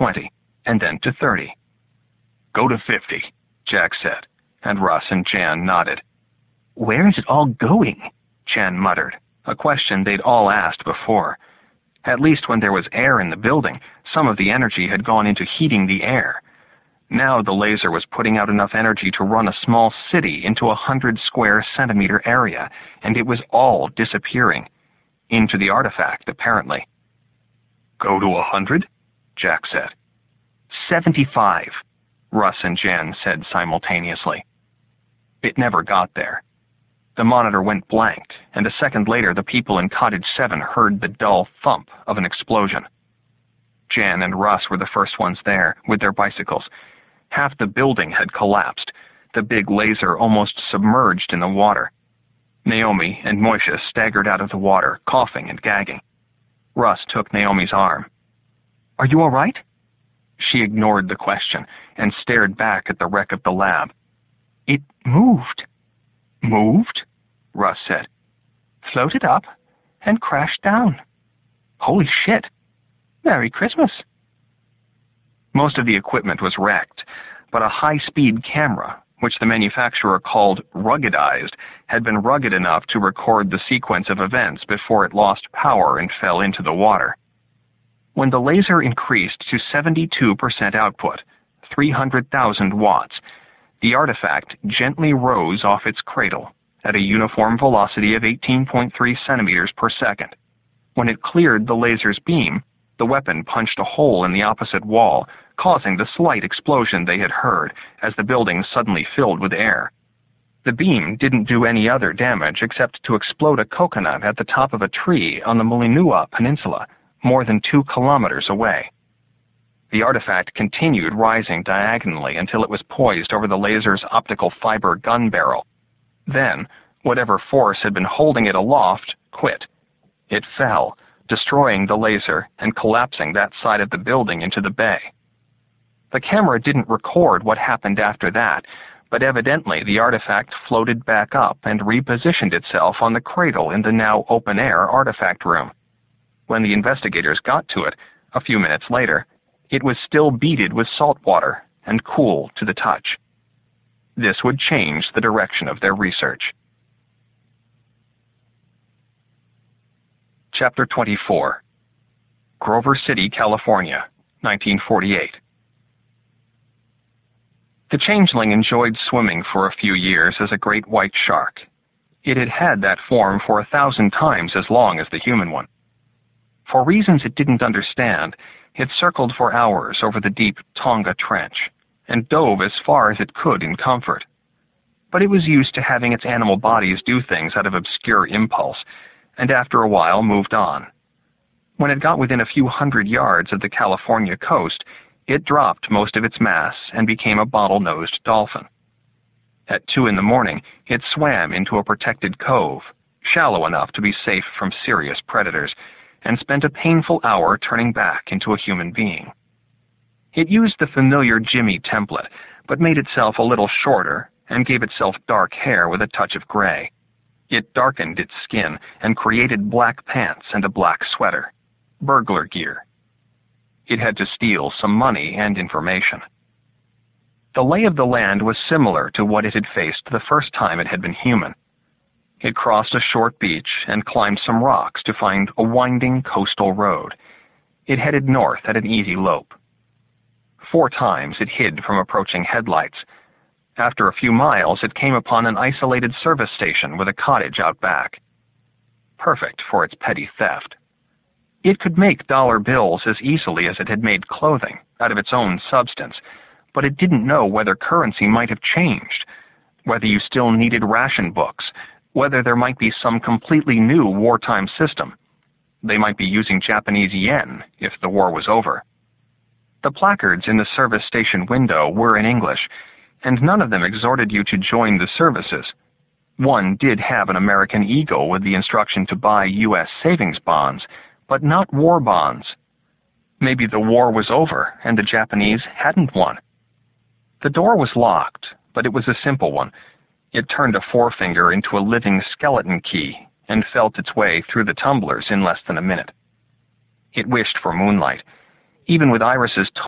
20, and then to 30. "Go to 50, Jack said, and Russ and Jan nodded. "Where is it all going?" Jan muttered, a question they'd all asked before. At least when there was air in the building, some of the energy had gone into heating the air. Now the laser was putting out enough energy to run a small city into 100 square centimeter area, and it was all disappearing. Into the artifact, apparently. "Go to 100? Jack said. 75, Russ and Jan said simultaneously. It never got there. The monitor went blank, and a second later the people in Cottage 7 heard the dull thump of an explosion. Jan and Russ were the first ones there, with their bicycles. Half the building had collapsed, the big laser almost submerged in the water. Naomi and Moishe staggered out of the water, coughing and gagging. Russ took Naomi's arm. "Are you all right?" She ignored the question and stared back at the wreck of the lab. "It moved." "Moved?" Russ said. "Floated up and crashed down." "Holy shit. Merry Christmas." Most of the equipment was wrecked, but a high-speed camera, which the manufacturer called ruggedized, had been rugged enough to record the sequence of events before it lost power and fell into the water. When the laser increased to 72% output, 300,000 watts, the artifact gently rose off its cradle at a uniform velocity of 18.3 centimeters per second. When it cleared the laser's beam, the weapon punched a hole in the opposite wall, causing the slight explosion they had heard as the building suddenly filled with air. The beam didn't do any other damage except to explode a coconut at the top of a tree on the Molinua Peninsula, more than 2 kilometers away. The artifact continued rising diagonally until it was poised over the laser's optical fiber gun barrel. Then, whatever force had been holding it aloft quit. It fell, destroying the laser and collapsing that side of the building into the bay. The camera didn't record what happened after that, but evidently the artifact floated back up and repositioned itself on the cradle in the now open-air artifact room. When the investigators got to it, a few minutes later, it was still beaded with salt water and cool to the touch. This would change the direction of their research. Chapter 24. Grover City, California, 1948. The changeling enjoyed swimming for a few years as a great white shark. It had had that form for 1,000 times as long as the human one. For reasons it didn't understand, it circled for hours over the deep Tonga Trench and dove as far as it could in comfort. But it was used to having its animal bodies do things out of obscure impulse, and after a while moved on. When it got within a few hundred yards of the California coast, it dropped most of its mass and became a bottle-nosed dolphin. At 2 in the morning, it swam into a protected cove, shallow enough to be safe from serious predators, and spent a painful hour turning back into a human being. It used the familiar Jimmy template, but made itself a little shorter and gave itself dark hair with a touch of gray. It darkened its skin and created black pants and a black sweater. Burglar gear. It had to steal some money and information. The lay of the land was similar to what it had faced the first time it had been human. It crossed a short beach and climbed some rocks to find a winding coastal road. It headed north at an easy lope. 4 times it hid from approaching headlights. After a few miles, it came upon an isolated service station with a cottage out back. Perfect for its petty theft. It could make dollar bills as easily as it had made clothing, out of its own substance, but it didn't know whether currency might have changed, whether you still needed ration books, whether there might be some completely new wartime system. They might be using Japanese yen if the war was over. The placards in the service station window were in English, and none of them exhorted you to join the services. One did have an American eagle with the instruction to buy U.S. savings bonds, but not war bonds. Maybe the war was over and the Japanese hadn't won. The door was locked, but it was a simple one. It turned a forefinger into a living skeleton key and felt its way through the tumblers in less than a minute. It wished for moonlight. Even with Iris's